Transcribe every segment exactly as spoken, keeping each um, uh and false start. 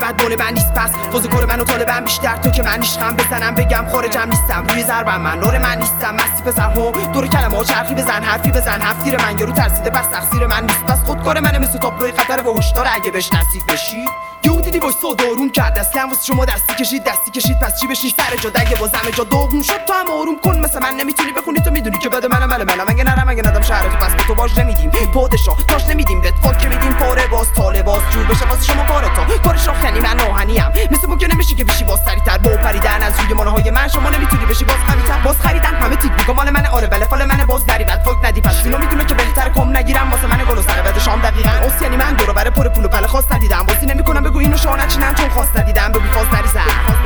فقط مال من نیست پس فوز کار منو طالبم بیشتر تو که من عشقم بزنم بگم خارجم نیستم روی ضربم من نور من نیستم مستی پسر ها دور کلمه ها چرخی بزن حرفی بزن هفتیر من یارو ترسیده بس تقصیر من نیست پس خودکار منه مثل تابلوی خطر و هشدار اگه بهش نزدیک بشی یهو دیدی وایس دارون کرد اصلا واسه شما دستی کشید دستی کشید پس چی بشی سر جا دگه بازم جا داغون شد تو هم آروم کن مثل من نمیتونی بخونی تو میدونی که بده منم مال منم اگه نرم اگه ندم شهر تو پس به تو باج نمیدیم پادشاه تاش نمیدیم بهت فاک که میدیم پاره باز تاله باز جور بشه واسه شما کارتا کارش آخنی من آهنیم مثل ممکن نمیشه که بشی باز سریعتر با پریدن از روی مانهای من شما نمیتونی بشی باز قوی‌تر باز خریدن همه تیک میگم مال من آره بله فال من باز دری بعد فاک ندی پس اینو میدونه که بهتر کم نگیرم واسه من گل و سر بعد شام دقیقاً اوس یعنی من دور و بر پر پول و پله خاص ندیدم واسه نمیکنم بگو اینو شاه نچینم چون خواست ندیدم بگو فاز نریزم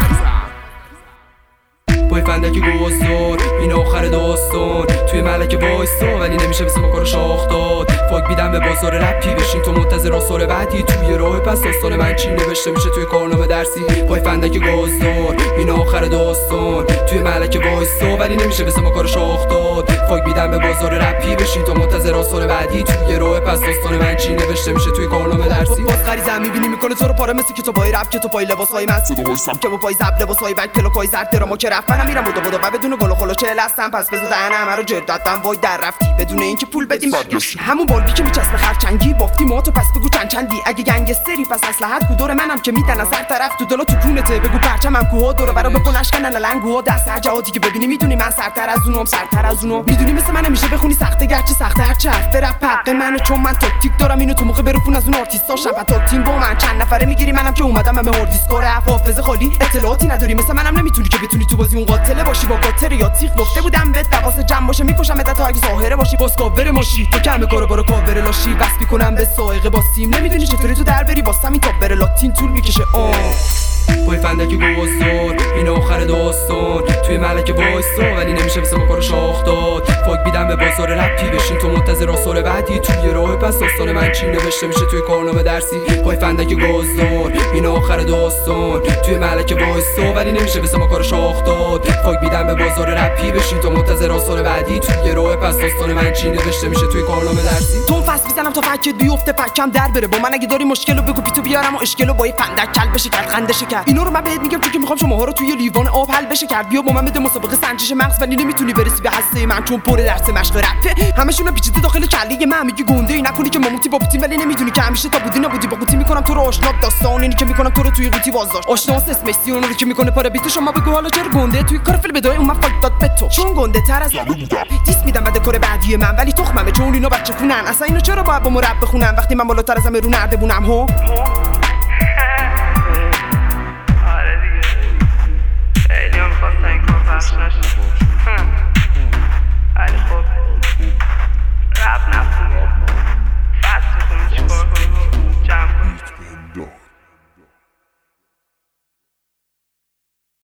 پای فندکی گوزدار این آخر داستان توی ملک وایسا ولی نمیشه مثل ما کارو شاخ داد فاک بیدم به بازار رپی بشین تو منتظر آثار بعدی توی راه پس داستان من چی نوشته میشه توی کارنامه درسی پای فندکی گوزدار این آخر داستان توی ملک وایسا ولی نمیشه مثل ما کارو شاخ داد فاک بیدم به بازار رپی بشین تو منتظر آثار بعدی توی راه پس داستان من چی نوشته میشه توی کارنامه درسی باز غریزه میبینی میکنه تو رو پاره مثل که تو پای رپ که تو پای لباسای من سود که با پای زب لباسای بک پلوکای زرد درامو که رفت منم میرم بودا بودا و بدون گل و خلو چه لستم پس بزو دهنم رو جردادم وای در رفتی بدون اینکه پول بدیم برگشت همون بالبی که میچسبه خرچنگی بافتی ما تو پس بگو چند چندی اگه گنگستری پس اسلحت کو دور منم که میدن از هر طرف تو دل تو کونته بگو پرچمم کوها دور برا بکن اشکنن لنگوها دست هر جهاتی که ببینی میدونی من سرتر از اونم سرتر از اونم میدونی مثل من نمیشه بخونی سخته گرچه سخته هر چه حرف رپ حق منو چون من تاکتیک دارم اینو تو موقع برفون از اون آرتیستا شب تا تیم با من چند نفره میگیری منم که اومدم همه هردیسکور حافظه خالی اطلاعاتی نداری مثل منم نمیتونی که بتونی تو بازی اون قاتله باشی با قاتل یا تیغ گفته بودم بهت دواس جمع باشه میکشم مدت تا اگه ظاهره باشی باز کاور ماشی تو کمه کارو برو کاور لاشی بس میکنم به سائقه با سیم نمیدونی چطوری تو در بری واسه همین تا بره لاتین طول میکشه آ پای فندکی گوزدار این آخر داستان توی ملک وایسا ولی نمیشه مثل ما کارو شاخ داد فاک بیدم به بازار رپی بشین تو منتظر آثار بعدی توی راه پس داستان من چی نوشته میشه توی کارنامه درسی پای فندکی گوزدار این آخر داستان توی ملک وایسا ولی نمیشه مثل ما کارو شاخ داد فاک بیدم به بازار رپی بشین تو منتظر آثار بعدی توی راه پس داستان من چی نوشته میشه توی کارنامه درسی تو فاس میزنم تا فکت بیفته فکم در بره با من اگه داری مشکلو بگو پیتو بیارم و اشکلو با یه فندک کل بشه کرد خنده شه کرد اینو رو من بهت میگم چون که میخوام شماها رو توی لیوان آب حل بشه کرد بیا با من بده مسابقه سنجش مغز ولی نمیتونی برسی به هسته من چون پر درس مشق رپه همشون پیچیده داخل کله من میگی گنده ای نکنی که ماموتی با پوتین ولی نمیدونی که همیشه تا بودی نبودی با قوطی میکنم تو رو آشنا داستان اینی که میکنم تو رو توی قوطی بازداشت آشناس اسم مسی اون رو که میکنه پاره بیت شما بگو حالا چرا گنده توی کار فیل بدای اون من فاک داد به تو چون گنده تر از دیس میدم بعد کار بعدی من ولی تخممه چون اینا بچه خونن اصلا اینو چرا باید با مرب بخونم وقتی من بالاتر ازم رو نرده بونم هو خیلی هم خواستن این کار پخش نشه